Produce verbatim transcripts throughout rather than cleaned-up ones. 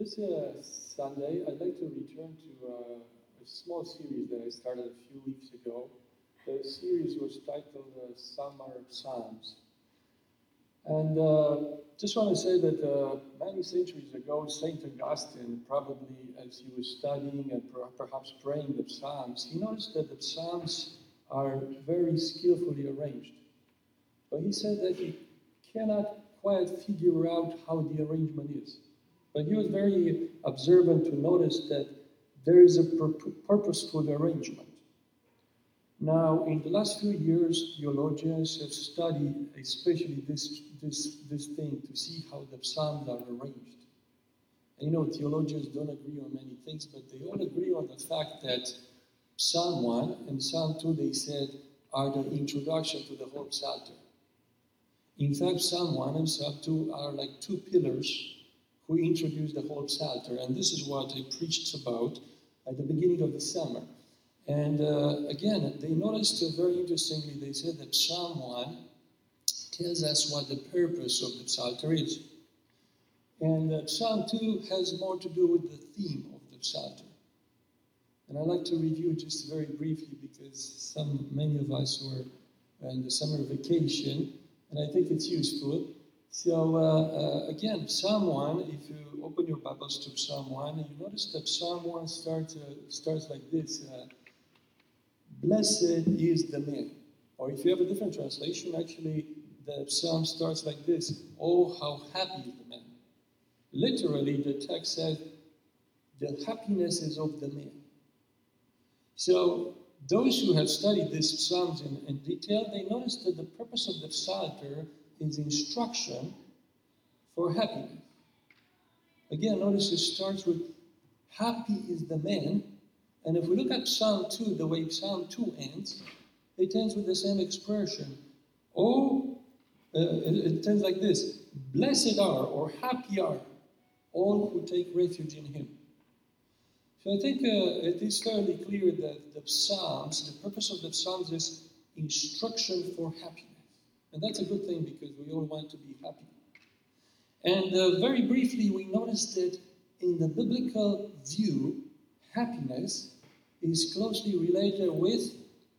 This uh, Sunday, I'd like to return to uh, a small series that I started a few weeks ago. The series was titled uh, Summer Psalms. And uh, just want to say that uh, many centuries ago, Saint Augustine, probably as he was studying and per- perhaps praying the Psalms, he noticed that the Psalms are very skillfully arranged. But he said that he cannot quite figure out how the arrangement is. But he was very observant to notice that there is a pur- purposeful arrangement. Now, in the last few years, theologians have studied especially this, this, this thing to see how the Psalms are arranged. And you know, theologians don't agree on many things, but they all agree on the fact that Psalm one and Psalm two, they said, are the introduction to the whole Psalter. In fact, Psalm one and Psalm two are like two pillars who introduce the whole Psalter. And this is what I preached about at the beginning of the summer. And uh, again, they noticed uh, very interestingly, they said that Psalm one tells us what the purpose of the Psalter is. And uh, Psalm two has more to do with the theme of the Psalter. And I'd like to review just very briefly because some, many of us were in the summer vacation, and I think it's useful. So uh, uh, again, Psalm one, if you open your Bibles to Psalm one, you notice that Psalm one starts, uh, starts like this. Uh, Blessed is the man. Or if you have a different translation, actually, the psalm starts like this. Oh, how happy is the man. Literally, the text says, the happiness is of the man. So, those who have studied these psalms in, in detail, they notice that the purpose of the Psalter is instruction for happiness. Again, notice it starts with, happy is the man. And if we look at Psalm two, the way Psalm two ends, it ends with the same expression. Oh, uh, it, it ends like this. Blessed are, or happy are, all who take refuge in him. So I think uh, it is fairly clear that the Psalms, the purpose of the Psalms is instruction for happiness. And that's a good thing because we all want to be happy. And uh, very briefly, we noticed that in the biblical view, happiness is closely related with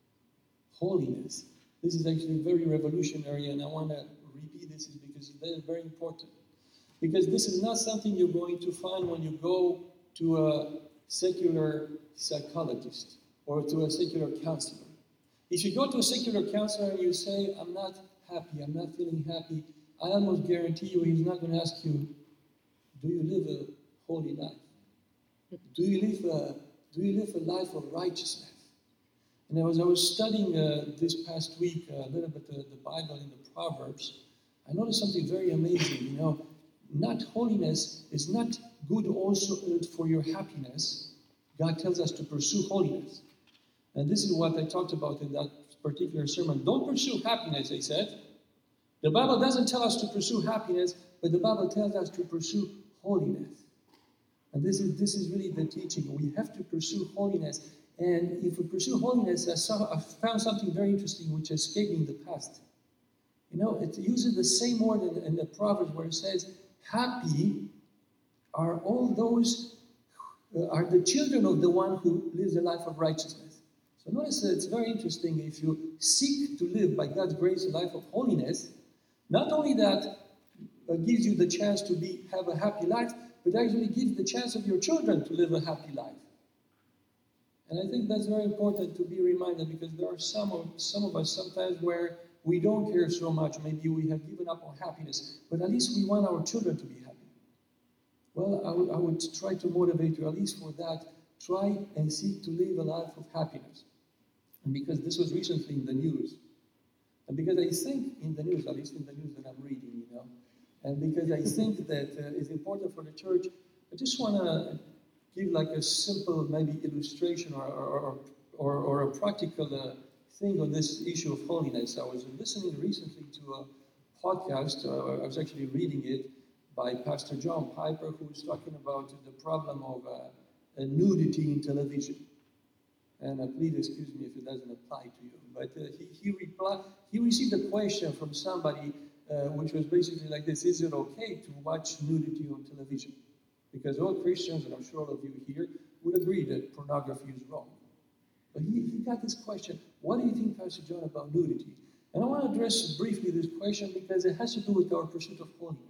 holiness. This is actually very revolutionary, and I want to repeat this because it's very, very important. Because this is not something you're going to find when you go to a secular psychologist or to a secular counselor. If you go to a secular counselor and you say, I'm not happy, I'm not feeling happy, I almost guarantee you he's not going to ask you, do you live a holy life? Do you live a, do you live a life of righteousness? And as I was studying uh, this past week uh, a little bit uh, the Bible in the Proverbs, I noticed something very amazing. You know, not holiness is not good also for your happiness. God tells us to pursue holiness. And this is what I talked about in that particular sermon. Don't pursue happiness, I said. The Bible doesn't tell us to pursue happiness, but the Bible tells us to pursue holiness. And this is this is really the teaching. We have to pursue holiness. And if we pursue holiness, I, saw, I found something very interesting which escaped me in the past. You know, it uses the same word in, in the Proverbs where it says, happy are all those, uh, are the children of the one who lives a life of righteousness. So notice that it's very interesting. If you seek to live by God's grace a life of holiness, not only that uh, gives you the chance to be have a happy life, but actually gives the chance of your children to live a happy life. And I think that's very important to be reminded because there are some of, some of us sometimes where we don't care so much. Maybe we have given up on happiness, but at least we want our children to be happy. Well, I would, I would try to motivate you, at least for that, try and seek to live a life of happiness. And because this was recently in the news, and because I think in the news, at least in the news that I'm reading, you know, and because I think that uh, it's important for the church, I just want to give like a simple maybe illustration or or, or, or a practical uh, thing on this issue of holiness. I was listening recently to a podcast, uh, I was actually reading it, by Pastor John Piper, who was talking about the problem of uh, nudity in television. And uh, please excuse me if it doesn't apply to you. But uh, he, he, replied, he received a question from somebody uh, which was basically like this: is it okay to watch nudity on television? Because because all Christians, and I'm sure all of you here, would agree that pornography is wrong. But he, he got this question, what do you think, Pastor John, about nudity? And I want to address briefly this question because it has to do with our pursuit of holiness.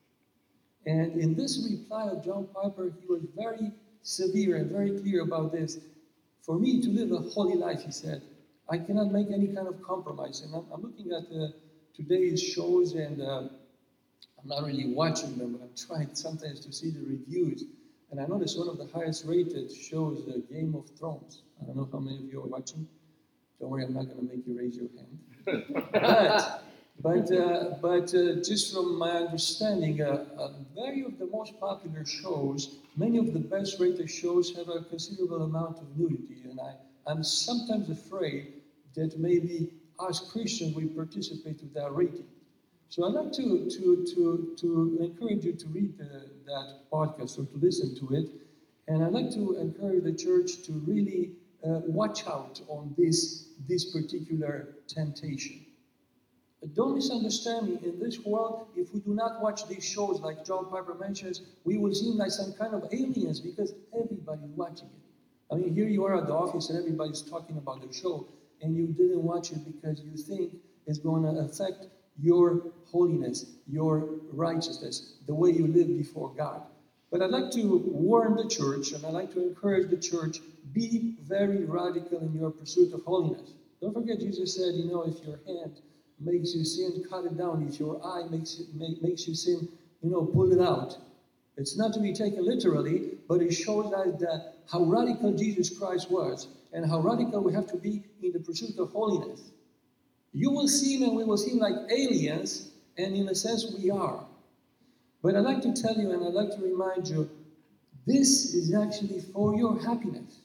And in this reply of John Piper, he was very severe and very clear about this. For me to live a holy life, he said, I cannot make any kind of compromise. And I'm, I'm looking at uh, today's shows, and uh, I'm not really watching them, but I'm trying sometimes to see the reviews. And I noticed one of the highest rated shows, uh, Game of Thrones. I don't know how many of you are watching. Don't worry, I'm not going to make you raise your hand. but but, uh, but uh, just from my understanding, uh, uh, many of the most popular shows, many of the best rated shows have a considerable amount of nudity. And I, I'm sometimes afraid that maybe us Christians will participate with that rating. So I'd like to, to, to, to encourage you to read the, that podcast or to listen to it. And I'd like to encourage the church to really uh, watch out on this, this particular temptation. But don't misunderstand me. In this world, if we do not watch these shows, like John Piper mentions, we will seem like some kind of aliens because everybody's watching it. I mean, here you are at the office and everybody's talking about the show, and you didn't watch it because you think it's going to affect your holiness, your righteousness, the way you live before God. But I'd like to warn the church, and I'd like to encourage the church, be very radical in your pursuit of holiness. Don't forget, Jesus said, you know, if your hand makes you sin, cut it down. If your eye makes it, make, makes you sin, you know, pull it out. It's not to be taken literally, but it shows us that how radical Jesus Christ was and how radical we have to be in the pursuit of holiness. You will seem and we will seem like aliens, and in a sense we are. But I'd like to tell you and I'd like to remind you, this is actually for your happiness.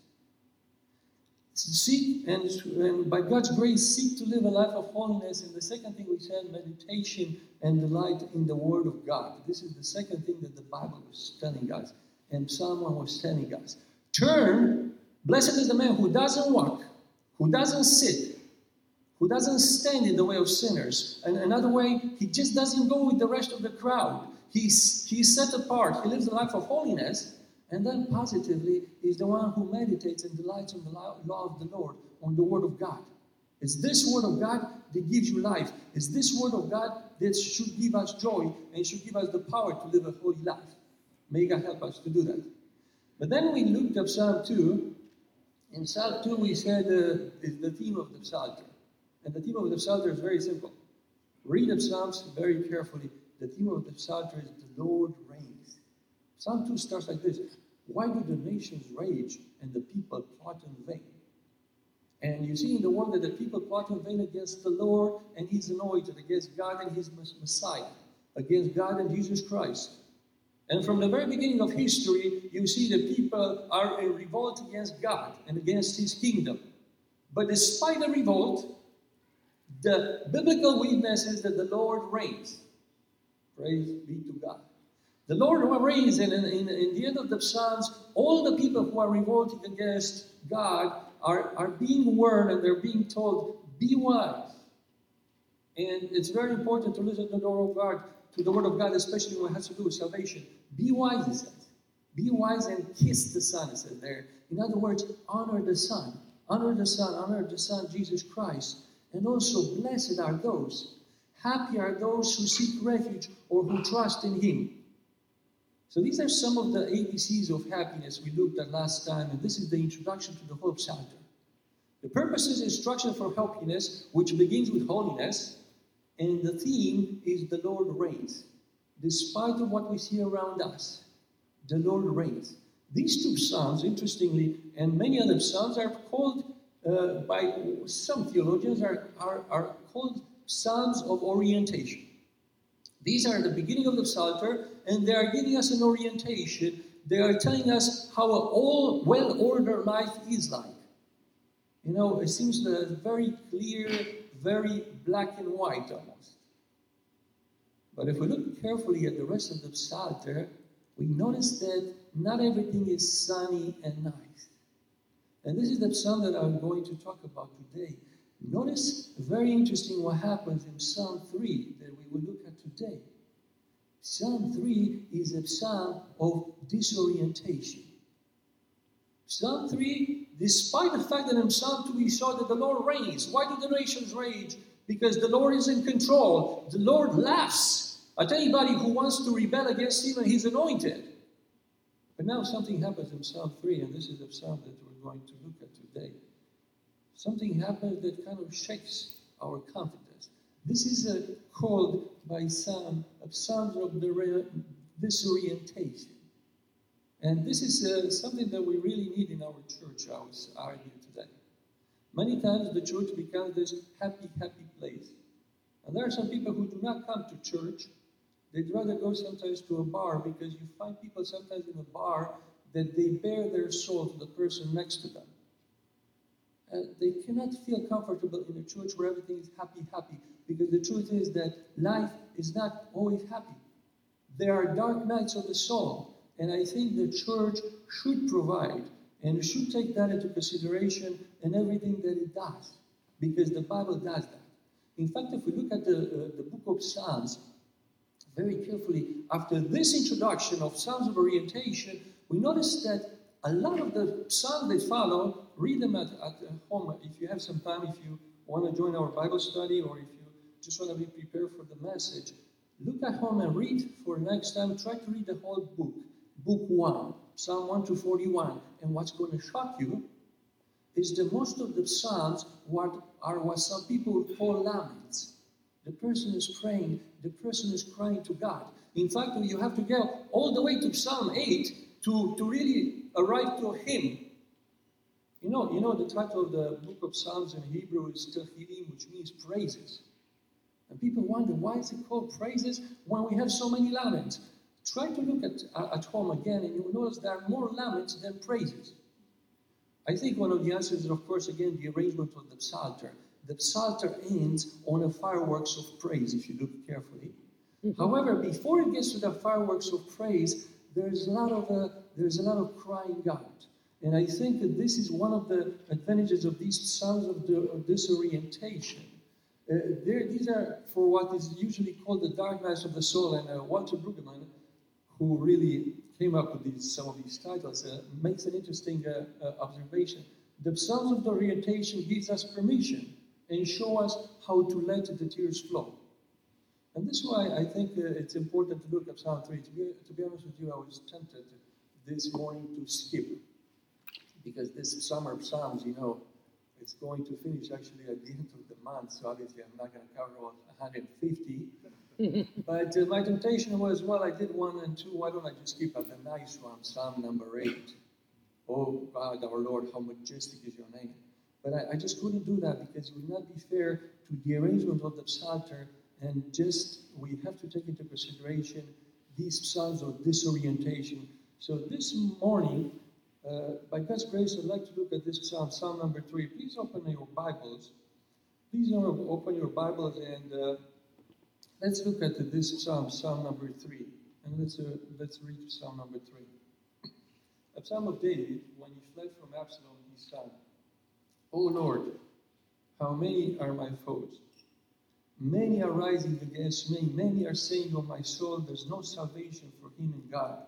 Seek, and, and by God's grace, seek to live a life of holiness. And the second thing we said, meditation and delight in the Word of God. This is the second thing that the Bible was telling us, and Psalm one was telling us. Turn, blessed is the man who doesn't walk, who doesn't sit, who doesn't stand in the way of sinners. And another way, he just doesn't go with the rest of the crowd. He's, he's set apart. He lives a life of holiness. And then positively, is the one who meditates and delights on the law of the Lord, on the Word of God. It's this Word of God that gives you life. It's this Word of God that should give us joy and should give us the power to live a holy life. May God help us to do that. But then we looked at Psalm two. In Psalm two, we said uh, is the theme of the Psalter. And the theme of the Psalter is very simple. Read the Psalms very carefully. The theme of the Psalter is the Lord reigns. Psalm two starts like this. Why do the nations rage and the people plot in vain? And you see in the word that the people plot in vain against the Lord and His anointed, against God and His Messiah, against God and Jesus Christ. And from the very beginning of history, you see that people are in revolt against God and against His kingdom. But despite the revolt, the biblical witness is that the Lord reigns. Praise be to God. The Lord reigns, and in, in, in the end of the Psalms, all the people who are revolting against God are, are being warned and they're being told, be wise. And it's very important to listen to the Word of God, to the Word of God, especially when it has to do with salvation. Be wise, it says. Be wise and kiss the Son, it says there. In other words, honor the Son. Honor the Son, honor the Son, Jesus Christ. And also, blessed are those. Happy are those who seek refuge or who trust in Him. So these are some of the A B Cs of happiness we looked at last time, and this is the introduction to the whole Psalter. The purpose is instruction for happiness, which begins with holiness, and the theme is the Lord reigns. Despite of what we see around us, the Lord reigns. These two psalms, interestingly, and many other psalms are called, uh, by some theologians, are, are, are called psalms of orientation. These are the beginning of the Psalter, and they are giving us an orientation. They are telling us how an all well-ordered life is like. You know, it seems very clear, very black and white almost. But if we look carefully at the rest of the Psalter, we notice that not everything is sunny and nice. And this is the psalm that I'm going to talk about today. Notice very interesting what happens in Psalm three that we will look at today. Psalm three is a psalm of disorientation. Psalm three, despite the fact that in Psalm two we saw that the Lord reigns. Why do the nations rage? Because the Lord is in control. The Lord laughs at anybody who wants to rebel against him and his anointed. But now something happens in Psalm three, and this is the psalm that we're going to look at today. Something happens that kind of shakes our confidence. This is a, called by some of Psalms of the disorientation. And this is uh, something that we really need in our church, I would argue today. Many times the church becomes this happy, happy place. And there are some people who do not come to church. They'd rather go sometimes to a bar, because you find people sometimes in a bar that they bare their soul to the person next to them. Uh, they cannot feel comfortable in a church where everything is happy, happy, because the truth is that life is not always happy. There are dark nights of the soul, and I think the church should provide and should take that into consideration in everything that it does, because the Bible does that. In fact, if we look at the, uh, the book of Psalms very carefully, after this introduction of Psalms of orientation, we notice that a lot of the Psalms that follow, read them at, at home if you have some time, if you want to join our Bible study, or if you just want to be prepared for the message. Look at home and read for next time. Try to read the whole book. Book one, Psalm one to forty-one. And what's going to shock you is that most of the Psalms what are what some people call laments. The person is praying, the person is crying to God. In fact, you have to go all the way to Psalm eight to, to really arrive to a hymn. You know, you know the title of the book of Psalms in Hebrew is Tehillim, which means praises. And people wonder, why is it called praises when we have so many laments? Try to look at, uh, at home again, and you'll notice there are more laments than praises. I think one of the answers is, of course, again, the arrangement of the Psalter. The Psalter ends on a fireworks of praise, if you look carefully. Mm-hmm. However, before it gets to the fireworks of praise, there's a lot of uh, there's a lot of crying out. And I think that this is one of the advantages of these psalms of, the, of disorientation. Uh, these are for what is usually called the dark nights of the soul. And uh, Walter Brueggemann, who really came up with these, some of these titles, uh, makes an interesting uh, uh, observation. The psalms of the orientation gives us permission and show us how to let the tears flow. And this is why I think uh, it's important to look at Psalm three. To be, to be honest with you, I was tempted this morning to skip, because this summer Psalms, you know, it's going to finish actually at the end of the month, so obviously I'm not going to cover all one hundred fifty. But uh, my temptation was, well, I did one and two, why don't I just skip at the nice one, Psalm number eight. Oh God, our Lord, how majestic is your name. But I, I just couldn't do that, because it would not be fair to the arrangement of the Psalter, and just we have to take into consideration these psalms of disorientation. So this morning, uh, by God's grace, I'd like to look at this psalm, Psalm number three. Please open your Bibles. Please open your Bibles and uh, let's look at this psalm, Psalm number three. And let's, uh, let's read Psalm number three. A psalm of David, when he fled from Absalom, his son. O Lord, how many are my foes? Many are rising against me. Many are saying of my soul, there's no salvation for him in God.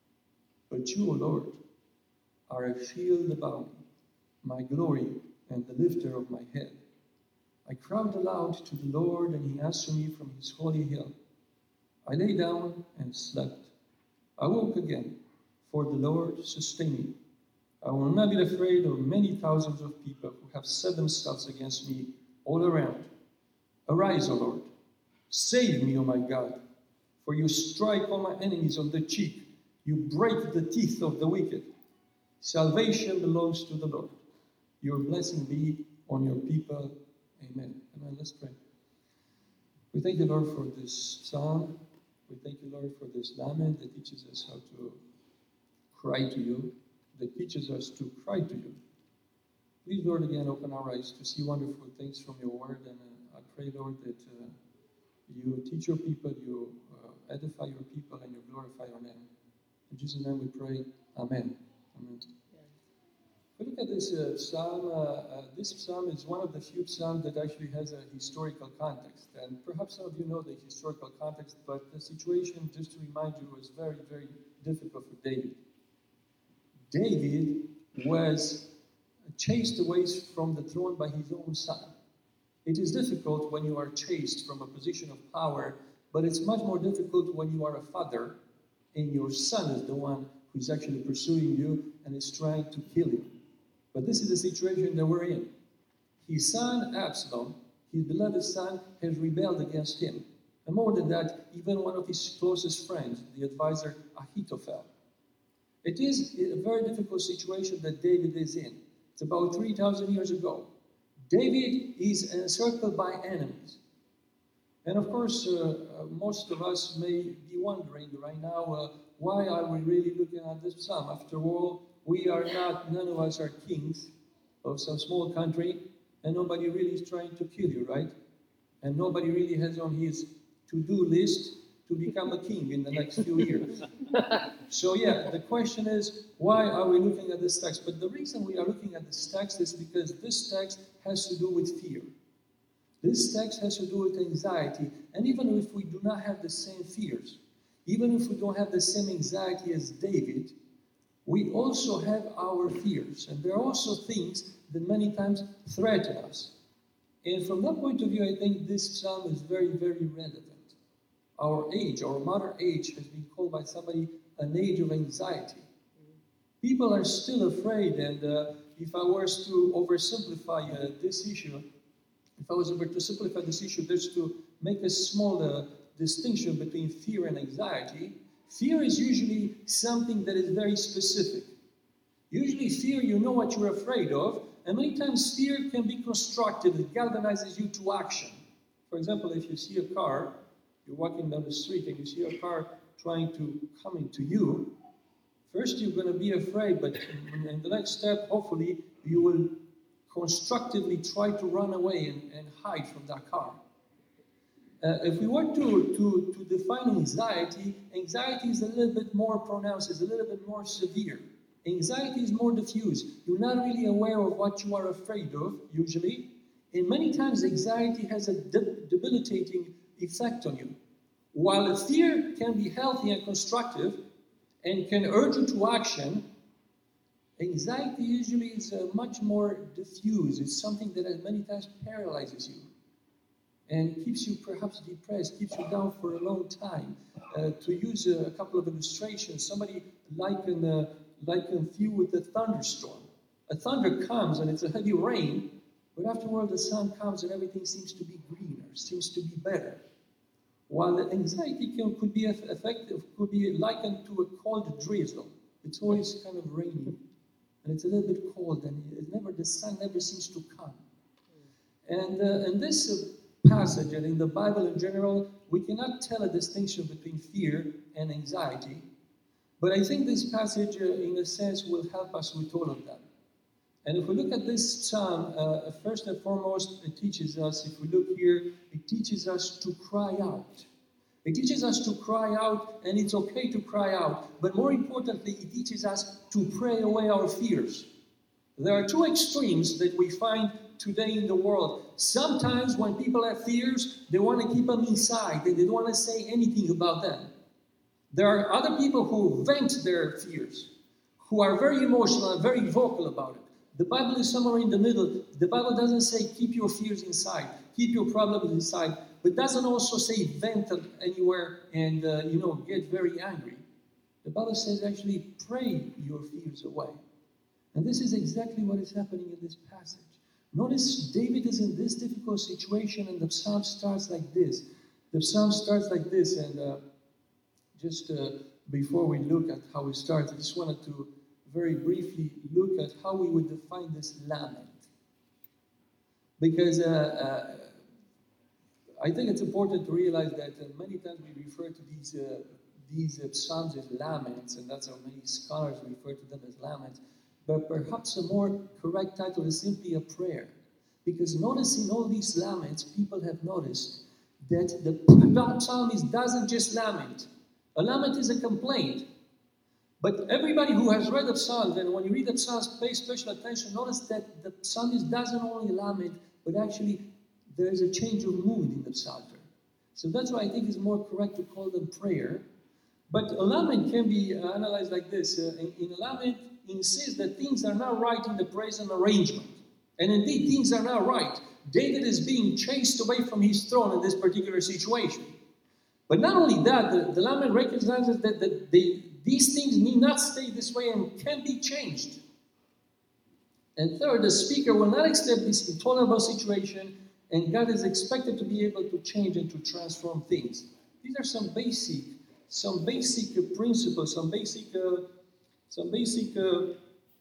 But you, O Lord, are a shield about me, my glory and the lifter of my head. I cried aloud to the Lord, and he answered me from his holy hill. I lay down and slept. I woke again, for the Lord sustained me. I will not be afraid of many thousands of people who have set themselves against me all around. Arise, O Lord. Save me, O my God. For you strike all my enemies on the cheek. You break the teeth of the wicked. Salvation belongs to the Lord. Your blessing be on your people. Amen. Amen. Let's pray. We thank you, Lord, for this psalm. We thank you, Lord, for this lament that teaches us how to cry to you, that teaches us to cry to you. Please, Lord, again, open our eyes to see wonderful things from your word. And uh, I pray, Lord, that uh, you teach your people, you uh, edify your people, and you glorify your name. In Jesus' name we pray. Amen. Amen. If we look at this uh, psalm, uh, uh, this psalm is one of the few psalms that actually has a historical context. And perhaps some of you know the historical context, but the situation, just to remind you, was very, very difficult for David. David was chased away from the throne by his own son. It is difficult when you are chased from a position of power, but it's much more difficult when you are a father and your son is the one who's actually pursuing you and is trying to kill you. But this is the situation that we're in. His son, Absalom, his beloved son, has rebelled against him. And more than that, even one of his closest friends, the advisor Ahithophel. It is a very difficult situation that David is in. It's about three thousand years ago. David is encircled by enemies. And of course, uh, uh, most of us may be wondering right now, uh, why are we really looking at this psalm? After all, we are not, none of us are kings of some small country, and nobody really is trying to kill you, right? And nobody really has on his to-do list to become a king in the next few years. So yeah, the question is, why are we looking at this text? But the reason we are looking at this text is because this text has to do with fear. This text has to do with anxiety. And even if we do not have the same fears, even if we don't have the same anxiety as David, we also have our fears. And there are also things that many times threaten us. And from that point of view, I think this psalm is very, very relevant. Our age, our modern age, has been called by somebody an age of anxiety. People are still afraid, and uh, if I was to oversimplify uh, this issue, if I was ever to simplify this issue, just to make a small uh, distinction between fear and anxiety, fear is usually something that is very specific. Usually fear, you know what you're afraid of, and many times fear can be constructive. It galvanizes you to action. For example, if you see a car, you're walking down the street and you see a car trying to come into you, first you're going to be afraid, but in, in the next step, hopefully, you will constructively try to run away and, and hide from that car. Uh, if we were to, to, to define anxiety, anxiety is a little bit more pronounced, is a little bit more severe. Anxiety is more diffuse. You're not really aware of what you are afraid of, usually. And many times anxiety has a de- debilitating effect on you. While fear can be healthy and constructive and can urge you to action, anxiety usually is uh, much more diffuse. It's something that uh, many times paralyzes you and keeps you perhaps depressed, keeps you down for a long time. Uh, to use a, a couple of illustrations, somebody likened, uh, likened you with a thunderstorm. A thunder comes and it's a heavy rain, but afterward the sun comes and everything seems to be greener, seems to be better. While the anxiety can, could be effective, could be likened to a cold drizzle. It's always kind of rainy, and it's a little bit cold, and it never the sun never seems to come. And uh, in this uh, passage, and in the Bible in general, we cannot tell a distinction between fear and anxiety. But I think this passage, uh, in a sense, will help us with all of that. And if we look at this psalm, uh, first and foremost, it teaches us, if we look here, it teaches us to cry out. It teaches us to cry out, and it's okay to cry out. But more importantly, it teaches us to pray away our fears. There are two extremes that we find today in the world. Sometimes when people have fears, they want to keep them inside. They don't want to say anything about them. There are other people who vent their fears, who are very emotional and very vocal about it. The Bible is somewhere in the middle. The Bible doesn't say keep your fears inside, keep your problems inside, but doesn't also say vent them anywhere and, uh, you know, get very angry. The Bible says actually pray your fears away. And this is exactly what is happening in this passage. Notice David is in this difficult situation and the psalm starts like this. The psalm starts like this, and uh, just uh, before we look at how it starts, I just wanted to very briefly look at how we would define this lament. Because uh, uh, I think it's important to realize that uh, many times we refer to these uh, these uh, psalms as laments, and that's how many scholars refer to them as laments. But perhaps a more correct title is simply a prayer. Because noticing all these laments, people have noticed that the psalmist doesn't just lament. A lament is a complaint. But everybody who has read the Psalms, and when you read the Psalms, pay special attention, notice that the psalmist doesn't only lament, but actually there is a change of mood in the psalter. So that's why I think it's more correct to call them prayer. But a lament can be uh, analyzed like this. Uh, in, in a lament, it insists that things are not right in the present arrangement. And indeed, things are not right. David is being chased away from his throne in this particular situation. But not only that, the, the lament recognizes that the, the, these things need not stay this way and can be changed. And third, the speaker will not accept this intolerable situation, and God is expected to be able to change and to transform things. These are some basic, some basic uh, principles, some basic, uh, some basic uh,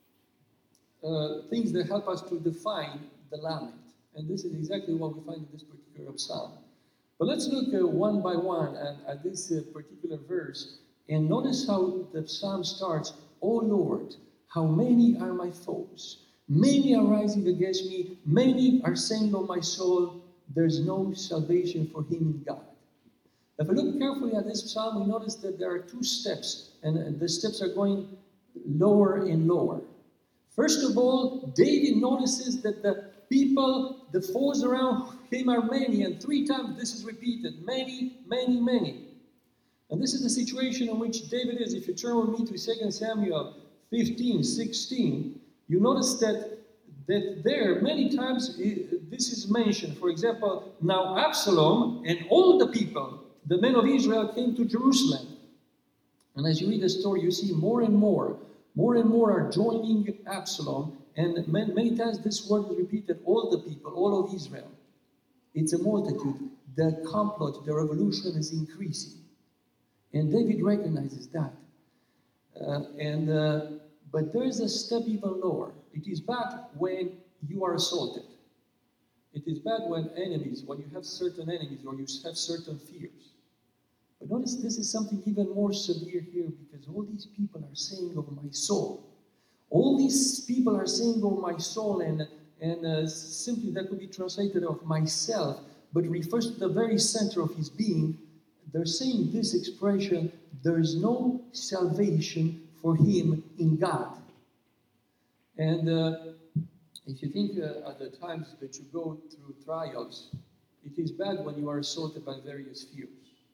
uh, things that help us to define the lament. And this is exactly what we find in this particular psalm. But let's look uh, one by one at, at this uh, particular verse, and notice how the psalm starts. "O Lord, how many are my foes? Many are rising against me. Many are saying of my soul, there's no salvation for him in God." If we look carefully at this psalm, we notice that there are two steps, and the steps are going lower and lower. First of all, David notices that the people, the foes around him are many, and three times this is repeated: many, many, many. And this is the situation in which David is. If you turn with me to Second Samuel fifteen, sixteen, you notice that, that there, many times, this is mentioned. For example, now Absalom and all the people, the men of Israel, came to Jerusalem. And as you read the story, you see more and more, more and more are joining Absalom. And many, many times this word is repeated: all the people, all of Israel. It's a multitude. The complot, the revolution is increasing. And David recognizes that. Uh, and uh, But there is a step even lower. It is bad when you are assaulted. It is bad when enemies, when you have certain enemies or you have certain fears. But notice this is something even more severe here, because all these people are saying of my soul. All these people are saying of my soul, and, and uh, simply that could be translated of myself, but refers to the very center of his being. They're saying this expression: there is no salvation for him in God. And uh, if you think uh, at the times that you go through trials, it is bad when you are assaulted by various fears.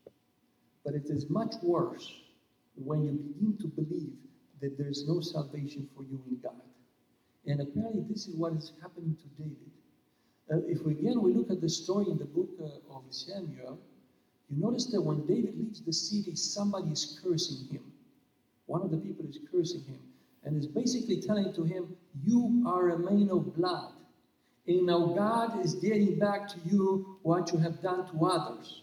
But it is much worse when you begin to believe that there is no salvation for you in God. And apparently this is what is happening to David. Uh, if we, again we look at the story in the book uh, of Samuel, you notice that when David leaves the city, somebody is cursing him. One of the people is cursing him and is basically telling to him, you are a man of blood, and now God is getting back to you what you have done to others.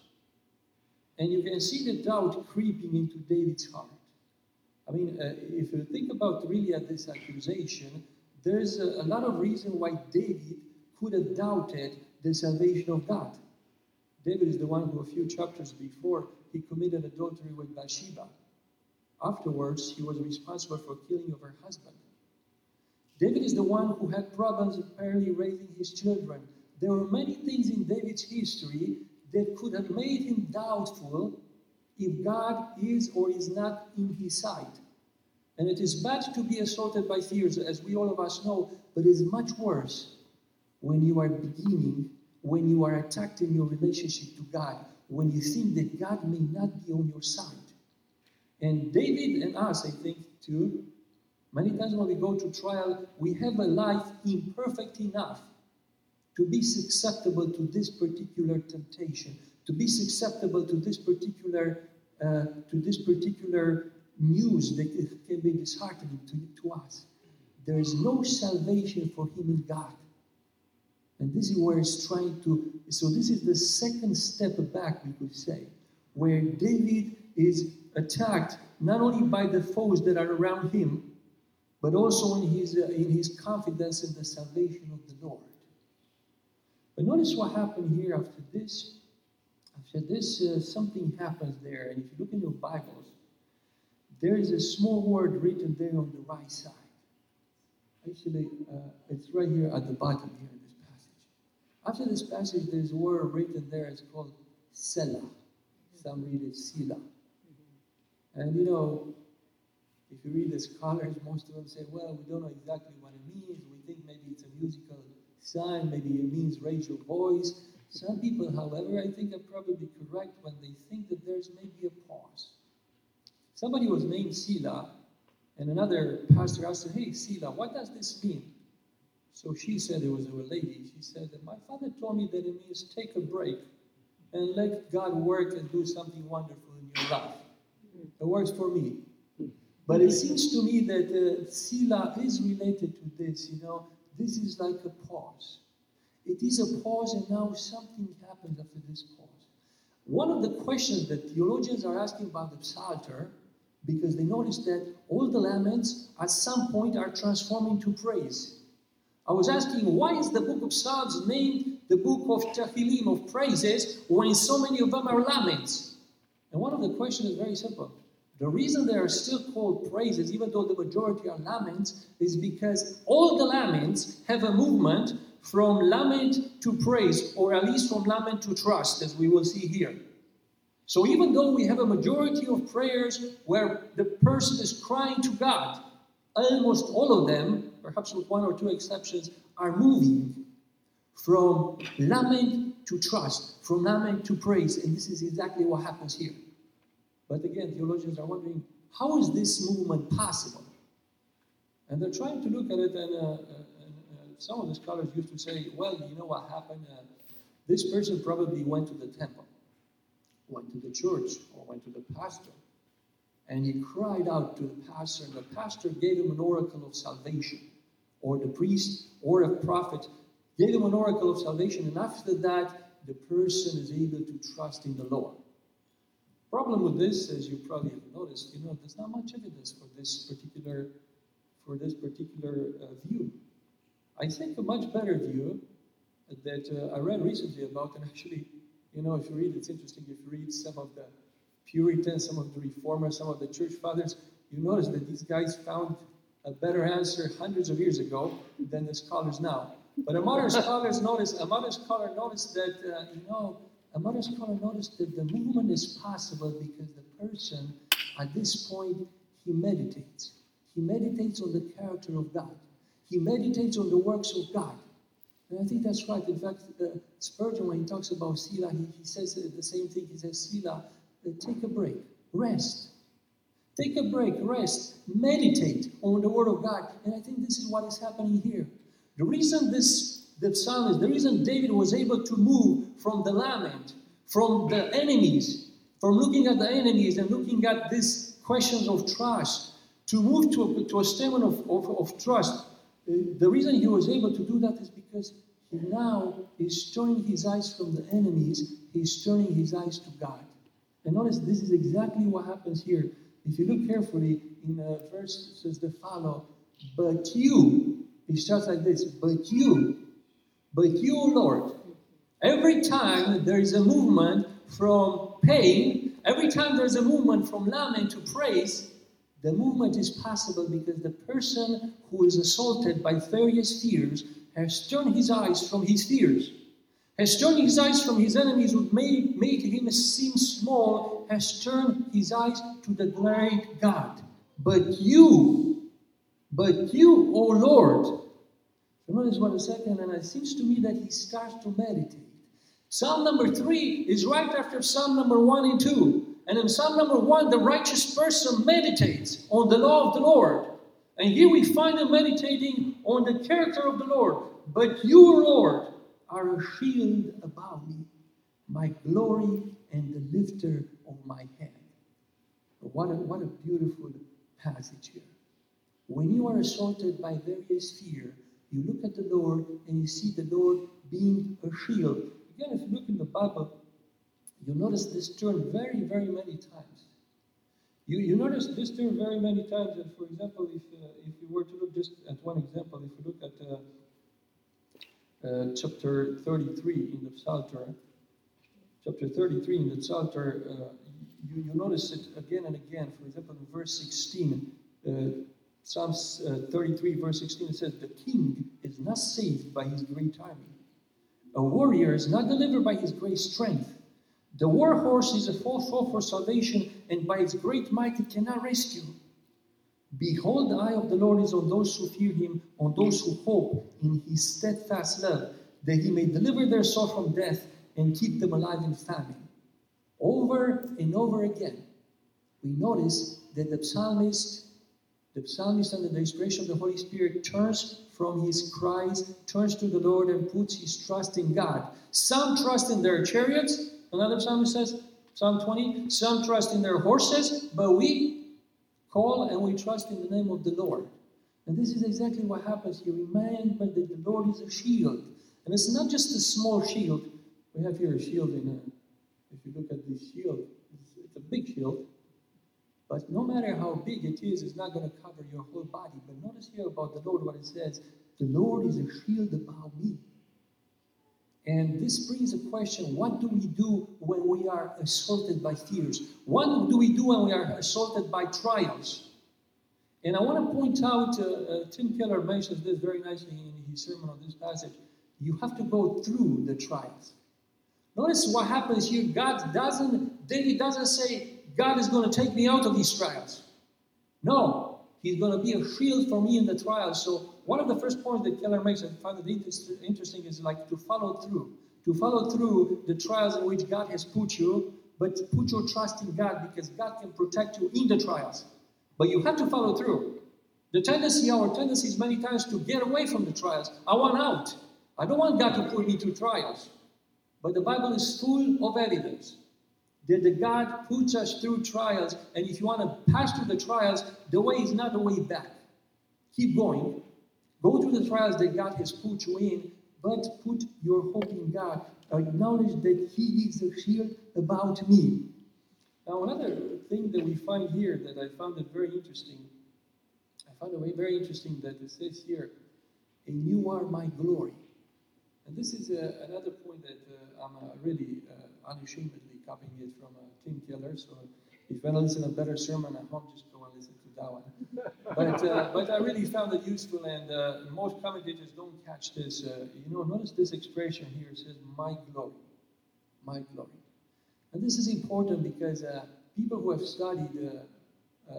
And you can see the doubt creeping into David's heart. I mean, uh, if you think about really at this accusation, there's a, a lot of reason why David could have doubted the salvation of God. David is the one who a few chapters before, he committed adultery with Bathsheba. Afterwards, he was responsible for killing of her husband. David is the one who had problems apparently raising his children. There were many things in David's history that could have made him doubtful if God is or is not in his side. And it is bad to be assaulted by fears, as we all of us know, but it is much worse when you are beginning, when you are attacked in your relationship to God, when you think that God may not be on your side. And David and us, I think, too, many times when we go to trial, we have a life imperfect enough to be susceptible to this particular temptation, to be susceptible to this particular uh, to this particular news that can be disheartening to, to us. There is no salvation for him in God. And this is where it's trying to, so this is the second step back, we could say, where David is attacked not only by the foes that are around him, but also in his, uh, in his confidence in the salvation of the Lord. But notice what happened here after this. After this, uh, something happens there. And if you look in your Bibles, there is a small word written there on the right side. Actually, uh, it's right here at the bottom here in this passage. After this passage, there's a word written there. It's called Selah. Some read it Selah. And you know, If you read the scholars, most of them say, well, we don't know exactly what it means. We think maybe it's a musical sign, maybe it means raise your voice. Some people, however, I think are probably correct when they think that there's maybe a pause. Somebody was named Sila, and another pastor asked her, hey, Sila, what does this mean? So she said, it was a lady, she said, that my father told me that it means take a break and let God work and do something wonderful in your life. It works for me. But it seems to me that uh, Sila is related to this, you know. This is like a pause. It is a pause, and now something happens after this pause. One of the questions that theologians are asking about the Psalter, because they notice that all the laments at some point are transforming to praise. I was asking, why is the book of Psalms named the book of Tehillim, of praises, when so many of them are laments? And one of the questions is very simple. The reason they are still called praises, even though the majority are laments, is because all the laments have a movement from lament to praise, or at least from lament to trust, as we will see here. So even though we have a majority of prayers where the person is crying to God, almost all of them, perhaps with one or two exceptions, are moving from lament to trust, from lament to praise, and this is exactly what happens here. But again, theologians are wondering, how is this movement possible? And they're trying to look at it, and, uh, uh, and uh, some of the scholars used to say, well, you know what happened? Uh, this person probably went to the temple, went to the church, or went to the pastor, and he cried out to the pastor, and the pastor gave him an oracle of salvation, or the priest or a prophet gave him an oracle of salvation, and after that, the person is able to trust in the Lord. Problem with this, as you probably have noticed, you know, there's not much evidence for this particular, for this particular uh, view. I think a much better view that uh, I read recently about, and actually, you know, if you read, it's interesting, if you read some of the Puritans, some of the Reformers, some of the Church Fathers, you notice that these guys found a better answer hundreds of years ago than the scholars now. But a modern scholars notice, a modern scholar noticed that, uh, you know, a modern scholar noticed that the movement is possible because the person, at this point, he meditates. He meditates on the character of God. He meditates on the works of God. And I think that's right. In fact, uh, Spurgeon, when he talks about Sila, he, he says the same thing. He says, Sila, uh, take a break, rest. Take a break, rest, meditate on the Word of God. And I think this is what is happening here. The reason this the psalmist, the reason David was able to move from the lament, from the enemies, from looking at the enemies and looking at these questions of trust, to move to a, to a statement of, of, of trust, the reason he was able to do that is because he now is turning his eyes from the enemies, he's turning his eyes to God. And notice this is exactly what happens here. If you look carefully, in a verse it says the follow, but you, it starts like this, but you, But you, Lord, every time there is a movement from pain, every time there's a movement from lament to praise, the movement is possible because the person who is assaulted by various fears has turned his eyes from his fears, has turned his eyes from his enemies who made, made him seem small, has turned his eyes to the great God. But you, but you, O Lord, notice one second, and it seems to me that he starts to meditate. Psalm number three is right after Psalm number one and two. And in Psalm number one, the righteous person meditates on the law of the Lord. And here we find him meditating on the character of the Lord. But you, Lord, are a shield about me, my glory and the lifter of my head. What a, what a beautiful passage here. When you are assaulted by various fear, you look at the Lord and you see the Lord being a shield. Again, if you look in the Bible, you notice this term very, very many times. You, you notice this term very many times. And for example, if uh, if you were to look just at one example, if you look at uh, uh, chapter thirty-three in the Psalter, chapter thirty-three in the Psalter, uh, you, you notice it again and again. For example, in verse sixteen, uh, Psalms uh, thirty-three, verse sixteen, it says, the king is not saved by his great army. A warrior is not delivered by his great strength. The war horse is a false hope for salvation, and by its great might it cannot rescue. Behold, the eye of the Lord is on those who fear him, on those who hope in his steadfast love, that he may deliver their soul from death and keep them alive in famine. Over and over again, we notice that the psalmist, the psalmist under the inspiration of the Holy Spirit turns from his cries, turns to the Lord and puts his trust in God. Some trust in their chariots, another psalmist says, Psalm twenty, some trust in their horses, but we call and we trust in the name of the Lord. And this is exactly what happens here. Remember that the Lord is a shield. And it's not just a small shield. We have here a shield in a, if you look at this shield, it's, it's a big shield. But no matter how big it is, it's not going to cover your whole body. But notice here about the Lord what it says, the Lord is a shield about me. And this brings a question, what do we do when we are assaulted by fears? What do we do when we are assaulted by trials? And I want to point out, uh, uh, Tim Keller mentions this very nicely in his sermon on this passage. You have to go through the trials. Notice what happens here. God doesn't, David doesn't say, God is going to take me out of these trials. No, he's going to be a shield for me in the trials. So one of the first points that Keller makes, and I find it interesting, is like to follow through. To follow through the trials in which God has put you, but put your trust in God because God can protect you in the trials. But you have to follow through. The tendency, our tendency is many times to get away from the trials. I want out. I don't want God to put me through trials. But the Bible is full of evidence that the God puts us through trials, and if you want to pass through the trials, the way is not the way back. Keep going. Go through the trials that God has put you in, but put your hope in God. Acknowledge that He is a shield about me. Now, another thing that we find here that I found it very interesting, I found it very interesting that it says here, and you are my glory. And this is uh, another point that uh, I'm uh, really uh, unashamedly copying it from uh, Tim Keller. So if you want to listen to a better sermon at home, just go and listen to that one. But uh, but I really found it useful, and uh, most commentators don't catch this. Uh, you know, notice this expression here. It says, my glory. My glory. And this is important because uh, people who have studied uh, uh,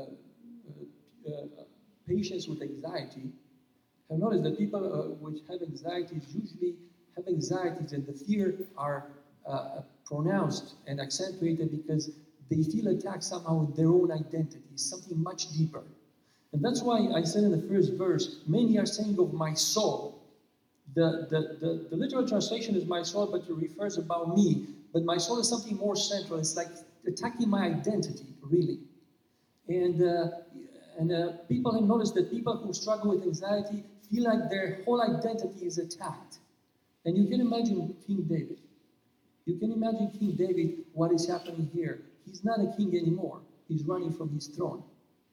uh, uh, patients with anxiety have noticed that people uh, which have anxieties usually have anxieties and the fear are uh, pronounced and accentuated because they feel attacked somehow with their own identity, something much deeper. And that's why I said in the first verse, many are saying of my soul. The, the, the, the literal translation is my soul, but it refers about me. But my soul is something more central. It's like attacking my identity, really. And, uh, and uh, people have noticed that people who struggle with anxiety feel like their whole identity is attacked. And you can imagine King David. You can imagine King David, what is happening here. He's not a king anymore. He's running from his throne.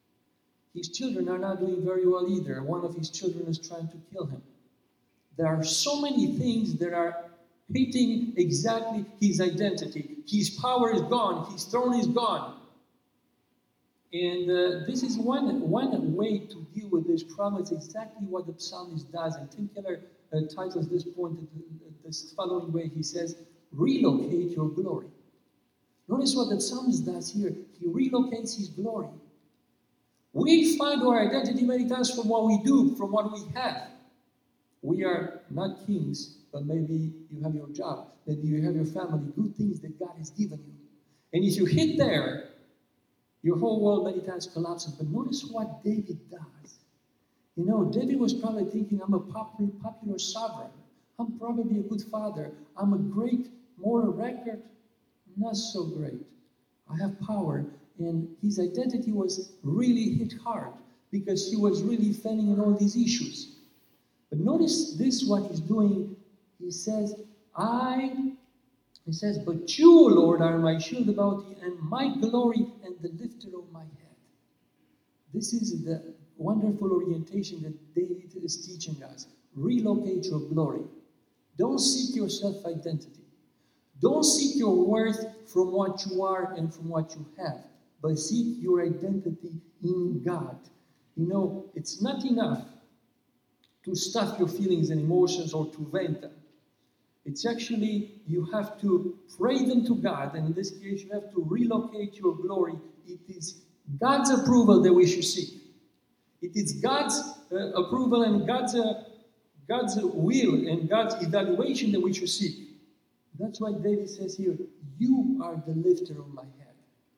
His children are not doing very well either. One of his children is trying to kill him. There are so many things that are hitting exactly his identity. His power is gone. His throne is gone. And uh, this is one, one way to deal with this problem. It's exactly what the psalmist does. And Tim Keller uh, titles this point this following way. He says, relocate your glory. Notice what the psalmist does here. He relocates his glory. We find our identity many times from what we do, from what we have. We are not kings, but maybe you have your job, maybe you have your family, good things that God has given you. And if you hit there, your whole world many times collapses. But notice what David does. You know, David was probably thinking, I'm a popular, popular sovereign. I'm probably a good father. I'm a great moral record. Not so great. I have power. And his identity was really hit hard because he was really failing in all these issues. But notice this, what he's doing. He says, I, he says, but you, Lord, are my shield about thee and my glory and the lifter of my head. This is the wonderful orientation that David is teaching us. Relocate your glory. Don't seek your self-identity. Don't seek your worth from what you are and from what you have, but seek your identity in God. You know, it's not enough to stuff your feelings and emotions or to vent them. It's actually, you have to pray them to God, and in this case, you have to relocate your glory. It is God's approval that we should seek. It is God's uh, approval and God's, uh, God's will and God's evaluation that we should seek. That's why David says here, you are the lifter of my head.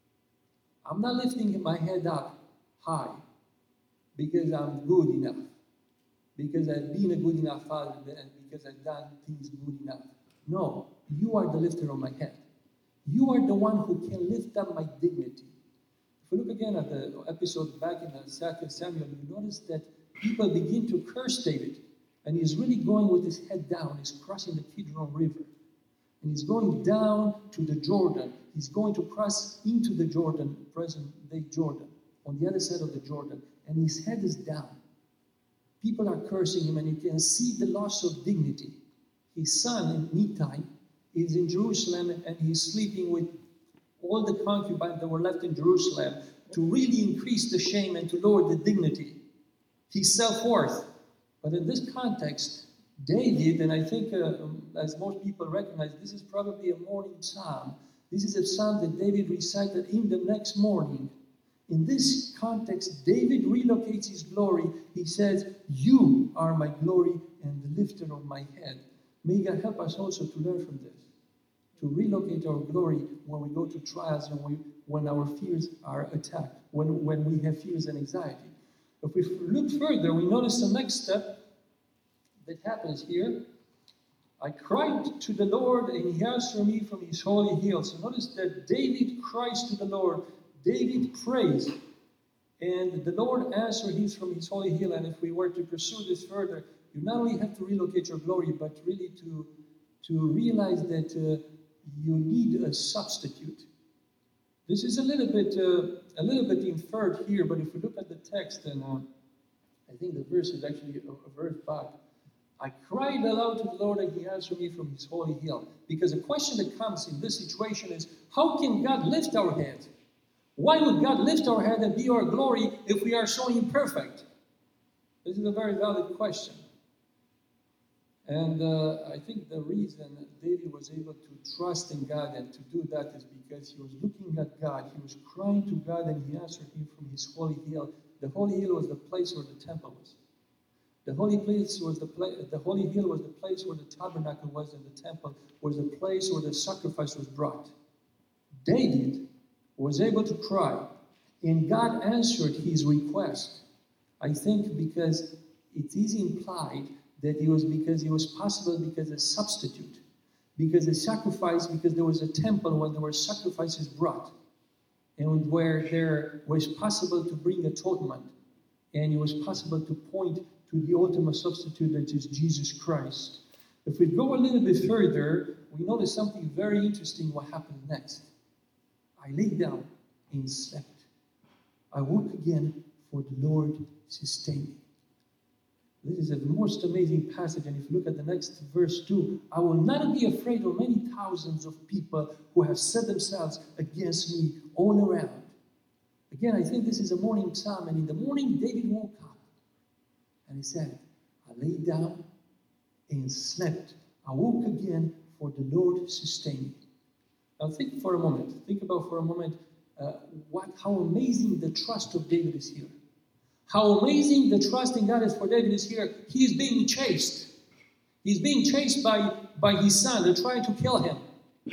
I'm not lifting my head up high because I'm good enough, because I've been a good enough father, and because I've done things good enough. No, you are the lifter of my head. You are the one who can lift up my dignity. If we look again at the episode back in the Second Samuel, you notice that people begin to curse David, and he's really going with his head down. He's crossing the Kidron River, and he's going down to the Jordan. He's going to cross into the Jordan, present-day Jordan, on the other side of the Jordan, and his head is down. People are cursing him, and you can see the loss of dignity. His son, in meantime, is in Jerusalem, and he's sleeping with all the concubines that were left in Jerusalem to really increase the shame and to lower the dignity, his self-worth. But in this context, David, and I think uh, as most people recognize, this is probably a morning psalm. This is a psalm that David recited in the next morning. In this context, David relocates his glory. He says, you are my glory and the lifter of my head. May God help us also to learn from this, to relocate our glory when we go to trials and we, when our fears are attacked, when, when we have fears and anxiety. If we look further, we notice the next step that happens here. I cried to the Lord, and he answered me from his holy hill. So notice that David cries to the Lord. David prays, and the Lord answered him from his holy hill. And if we were to pursue this further, you not only have to relocate your glory, but really to, to realize that uh, you need a substitute. This is a little bit uh, a little bit inferred here, but if we look at the text, and uh, I think the verse is actually a, a verse back. I cried aloud to the Lord, and he answered me from his holy hill. Because the question that comes in this situation is, how can God lift our head? Why would God lift our head and be our glory if we are so imperfect? This is a very valid question. And uh, I think the reason David was able to trust in God and to do that is because he was looking at God. He was crying to God, and he answered him from his holy hill. The holy hill was the place where the temple was. The holy place was the place. The holy hill was the place where the tabernacle was, and the temple was the place where the sacrifice was brought. David was able to cry, and God answered his request. I think because it is implied that it was because it was possible because a substitute, because a sacrifice, because there was a temple when there were sacrifices brought, and where there was possible to bring atonement, and it was possible to point to the ultimate substitute, that is Jesus Christ. If we go a little bit further, we notice something very interesting what happened next. I lay down and slept. I woke again, for the Lord sustained me. This is a most amazing passage, and if you look at the next verse two, I will not be afraid of many thousands of people who have set themselves against me all around. Again, I think this is a morning psalm, and in the morning David woke up, and he said, I lay down and slept. I woke again, for the Lord sustained me. Now think for a moment, think about for a moment uh, what, how amazing the trust of David is here. How amazing the trust in God is for David is here. He is being chased. He's being chased by, by his son. They're trying to kill him.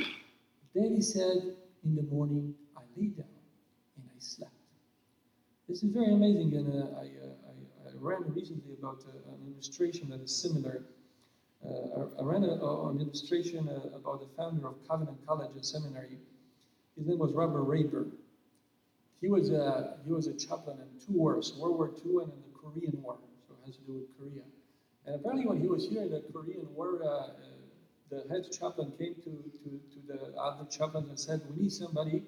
David said, in the morning, I lay down and I slept. This is very amazing, and uh, I, uh, I, I ran recently about uh, an illustration that is similar. Uh, I, I ran a, a, an illustration uh, about the founder of Covenant College and Seminary. His name was Robert Rayburn. He was a, he was a chaplain in two wars, World War Two and in the Korean War, so it has to do with Korea. And apparently when he was here in the Korean War, uh, uh, the head chaplain came to, to, to the other chaplains and said, we need somebody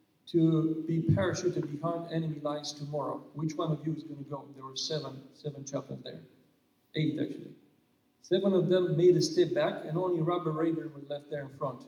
to be parachuted behind enemy lines tomorrow. Which one of you is going to go? There were seven, seven chaplains there. Eight, actually. Seven of them made a step back, and only Robert Rayburn was left there in front.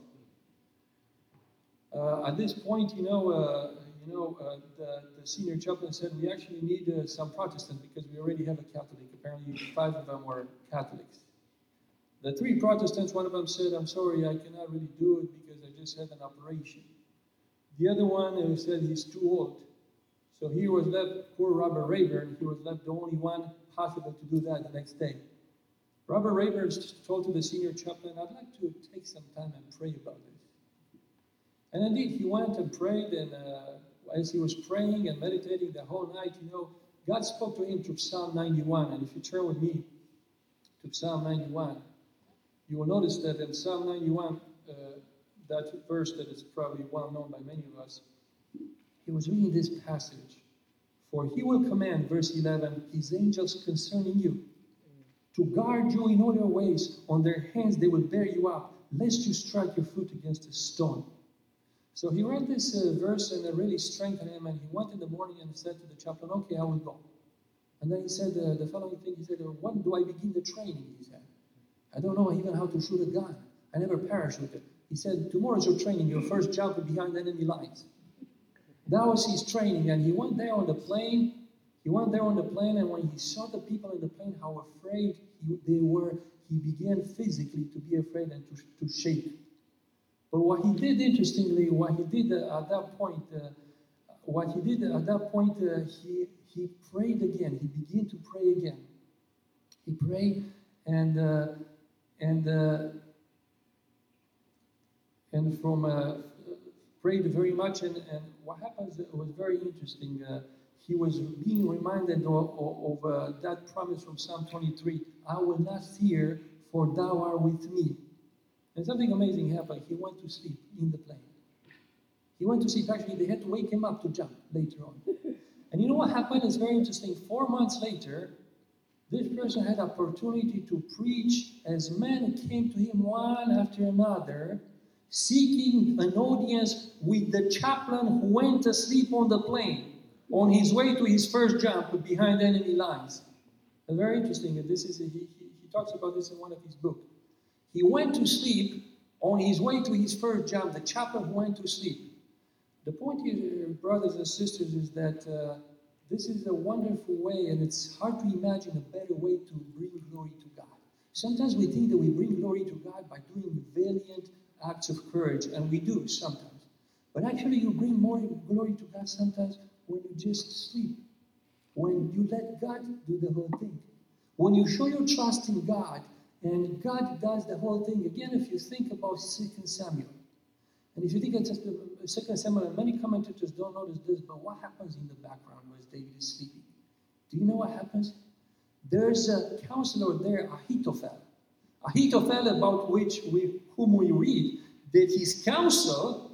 Uh, at this point, you know, uh, you know, uh, the, the senior chaplain said, we actually need uh, some Protestants because we already have a Catholic. Apparently, five of them were Catholics. The three Protestants, one of them said, I'm sorry, I cannot really do it because I just had an operation. The other one uh, said he's too old, So he was left, poor Robert Rayburn, he was left the only one possible to do that the next day. Robert Rayburn told to the senior chaplain, I'd like to take some time and pray about this. And indeed, he went and prayed, and uh, as he was praying and meditating the whole night, you know, God spoke to him through Psalm ninety-one. And if you turn with me to Psalm ninety-one, you will notice that in Psalm ninety-one, uh, that verse that is probably well known by many of us, he was reading this passage. For he will command, verse eleven, his angels concerning you, to guard you in all your ways. On their hands they will bear you up, lest you strike your foot against a stone. So he read this uh, verse and it really strengthened him, and he went in the morning and said to the chaplain, okay, I will go. And then he said uh, the following thing, he said, when do I begin the training? He said, I don't know even how to shoot a gun. I never parachuted. He said, tomorrow's your training, your first jump behind enemy lines. That was his training, and he went there on the plane. He went there on the plane, and when he saw the people in the plane, how afraid he, they were, he began physically to be afraid and to, to shake. But what he did, interestingly, what he did uh, at that point, uh, what he did at that point, uh, he he prayed again. He began to pray again. He prayed and uh, and uh, and from uh, prayed very much. And, and what happens was very interesting. Uh, he was being reminded of, of, of uh, that promise from Psalm twenty-three. I will not fear, for thou art with me. And something amazing happened. He went to sleep in the plane. He went to sleep. Actually, they had to wake him up to jump later on. And you know what happened? It's very interesting. Four months later, this person had opportunity to preach as men came to him one after another, seeking an audience with the chaplain who went to sleep on the plane on his way to his first jump behind enemy lines. And very interesting. And this is he, he, he talks about this in one of his books. He went to sleep on his way to his first jump, the chaplain who went to sleep. The point here, brothers and sisters, is that uh, this is a wonderful way, and it's hard to imagine a better way to bring glory to God. Sometimes we think that we bring glory to God by doing valiant acts of courage, and we do sometimes. But actually, you bring more glory to God sometimes when you just sleep, when you let God do the whole thing. When you show your trust in God, and God does the whole thing. Again, if you think about Second Samuel, and if you think of Second Samuel, and many commentators don't notice this, but what happens in the background as David is sleeping? Do you know what happens? There's a counselor there, Ahithophel. Ahithophel, about which we, whom we read, that his counsel,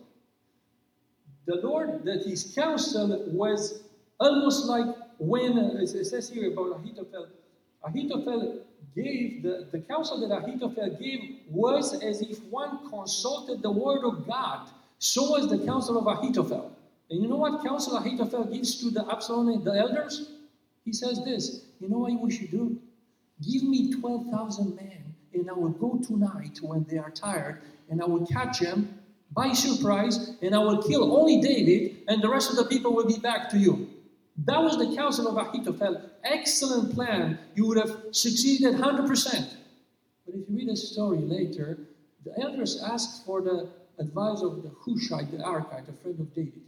the Lord, that his counsel was almost like when, uh, it says here about Ahithophel, Ahithophel gave, the, the counsel that Ahithophel gave was as if one consulted the word of God. So was the counsel of Ahithophel. And you know what counsel Ahithophel gives to the Absalom and the elders? He says this, you know what we should do? Give me twelve thousand men, and I will go tonight when they are tired, and I will catch them by surprise, and I will kill only David, and the rest of the people will be back to you. That was the counsel of Ahithophel. Excellent plan. You would have succeeded one hundred percent. But if you read the story later, the elders asked for the advice of the Hushai, the Archite, a friend of David.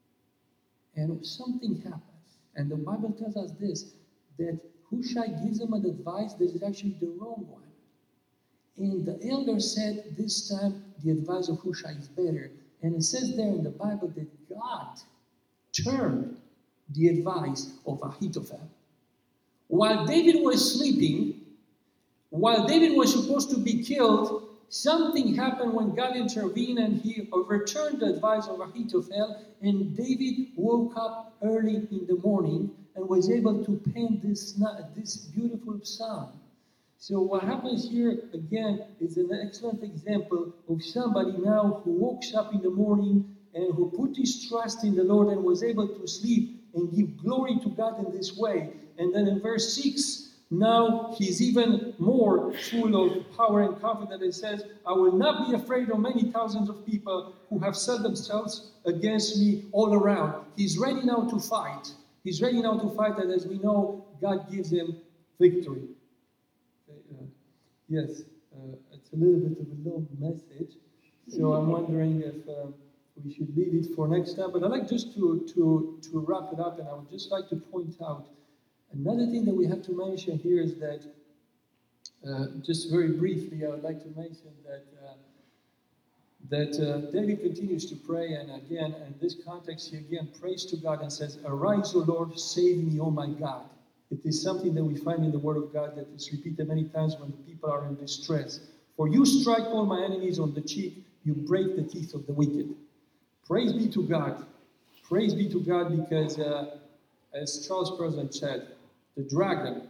And something happens. And the Bible tells us this, that Hushai gives them an advice that is actually the wrong one. And the elders said, this time the advice of Hushai is better. And it says there in the Bible that God turned the advice of Ahithophel. While David was sleeping, while David was supposed to be killed, something happened when God intervened and he overturned the advice of Ahithophel, and David woke up early in the morning and was able to pen this, this beautiful psalm. So what happens here, again, is an excellent example of somebody now who wakes up in the morning and who put his trust in the Lord and was able to sleep and give glory to God in this way. And then in verse six, now he's even more full of power and confidence. It says, I will not be afraid of many thousands of people who have set themselves against me all around. He's ready now to fight. He's ready now to fight, and as we know, God gives him victory. Uh, yes, uh, it's a little bit of a long message, so I'm wondering if uh, we should leave it for next time. But I'd like just to, to, to wrap it up, and I would just like to point out another thing that we have to mention here is that, uh, just very briefly, I would like to mention that uh, that uh, David continues to pray, and again, in this context, he again prays to God and says, "Arise, O Lord, save me, O my God." It is something that we find in the Word of God that is repeated many times when people are in distress. "For you strike all my enemies on the cheek, you break the teeth of the wicked." Praise be to God. Praise be to God because, uh, as Charles Spurgeon said, the dragon,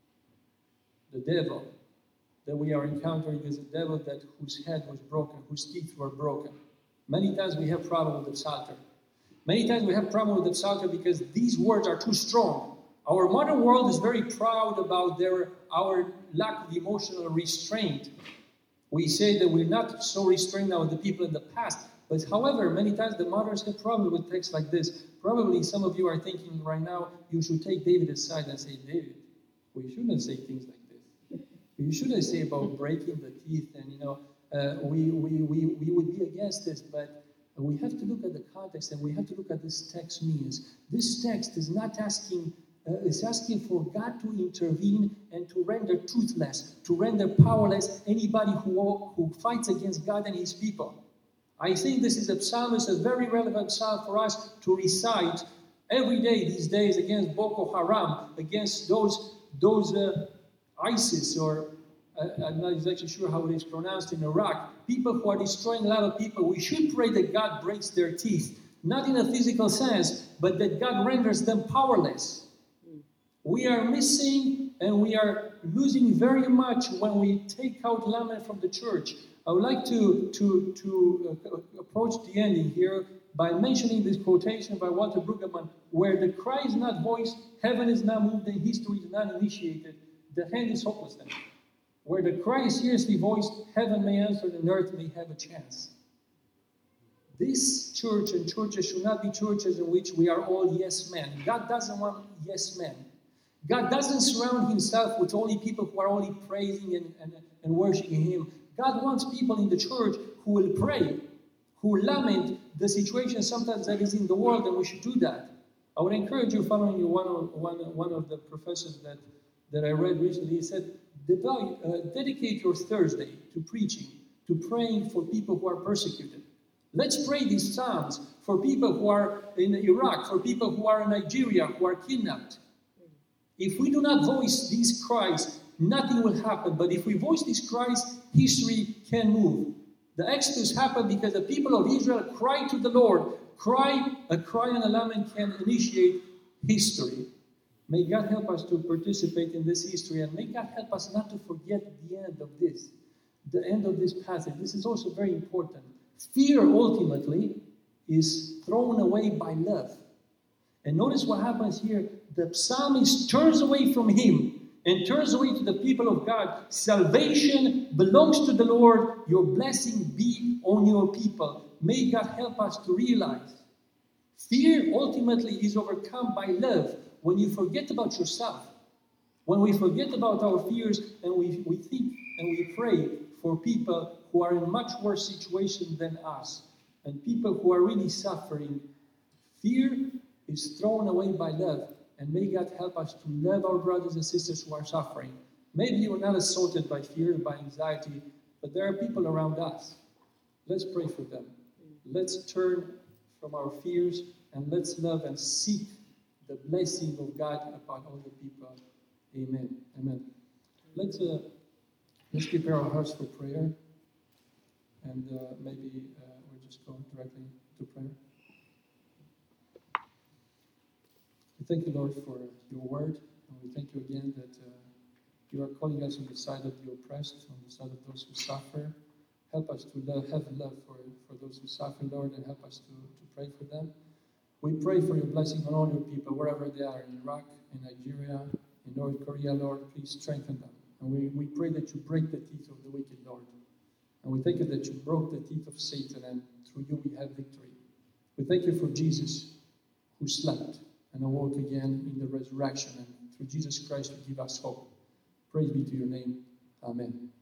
the devil, that we are encountering is a devil that whose head was broken, whose teeth were broken. Many times we have problem with the Psalter. Many times we have problem with the Psalter because these words are too strong. Our modern world is very proud about their our lack of emotional restraint. We say that we're not so restrained now with the people in the past. But however, many times the moderns have problems with texts like this. Probably some of you are thinking right now, you should take David aside and say, "David, we shouldn't say things like this. We shouldn't say about breaking the teeth, and you know, uh, we, we, we, we would be against this, but we have to look at the context and we have to look at this text means. This text is not asking, uh, it's asking for God to intervene and to render toothless, to render powerless anybody who, who fights against God and his people. I think this is a psalm, it's a very relevant psalm for us to recite every day these days against Boko Haram, against those, those uh, ISIS, or uh, I'm not exactly sure how it is pronounced in Iraq, people who are destroying a lot of people. We should pray that God breaks their teeth, not in a physical sense, but that God renders them powerless. We are missing and we are losing very much when we take out lament from the church. I would like to, to, to uh, approach the ending here by mentioning this quotation by Walter Brueggemann, where the cry is not voiced, heaven is not moved, and history is not initiated, the hand is hopelessness. Where the cry is seriously voiced, heaven may answer and earth may have a chance. This church and churches should not be churches in which we are all yes men. God doesn't want yes men. God doesn't surround himself with only people who are only praising and, and, and worshiping him. God wants people in the church who will pray, who lament the situation sometimes that is in the world, and we should do that. I would encourage you, following you, one of, one, one of the professors that, that I read recently, he said, uh, dedicate your Thursday to preaching, to praying for people who are persecuted. Let's pray these psalms for people who are in Iraq, for people who are in Nigeria, who are kidnapped. If we do not voice these cries, nothing will happen. But if we voice these cries, history can move. The Exodus happened because the people of Israel cried to the Lord. Cry, a cry and a lament can initiate history. May God help us to participate in this history, and may God help us not to forget the end of this, the end of this passage. This is also very important. Fear, ultimately, is thrown away by love. And notice what happens here. The psalmist turns away from him and turns away to the people of God. Salvation belongs to the Lord. Your blessing be on your people. May God help us to realize fear ultimately is overcome by love. When you forget about yourself, when we forget about our fears and we, we think and we pray for people who are in much worse situation than us and people who are really suffering, fear is thrown away by love. And may God help us to love our brothers and sisters who are suffering. Maybe you are not assaulted by fear, by anxiety, but there are people around us. Let's pray for them. Let's turn from our fears and let's love and seek the blessing of God upon all the people. Amen. Amen. Let's, uh, let's prepare our hearts for prayer. And uh, maybe uh, we'll just go directly to prayer. We thank you, Lord, for your word. And we thank you again that uh, you are calling us on the side of the oppressed, on the side of those who suffer. Help us to love, have love for, for those who suffer, Lord, and help us to, to pray for them. We pray for your blessing on all your people, wherever they are, in Iraq, in Nigeria, in North Korea, Lord. Please strengthen them. And we, we pray that you break the teeth of the wicked, Lord. And we thank you that you broke the teeth of Satan, and through you we have victory. We thank you for Jesus, who slept and awoke again in the resurrection, and through Jesus Christ you give us hope. Praise be to your name. Amen.